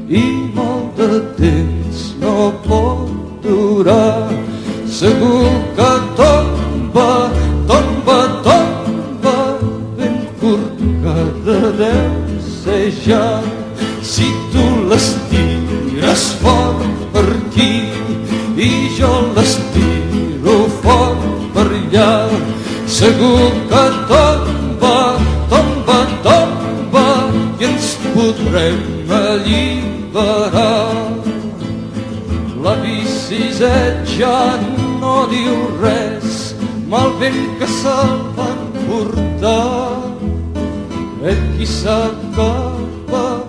i molt de temps no pot durar. Segur que tomba, tomba, tomba, ben corcada deu ser ja. Si tu l'estires fort per aquí i jo l'estiro fort per allà, segur que tomba, tomba, tomba i ens podrem alliberar. La biciseta ja no diu res, mal vent que se'l van portar. Qui sap que va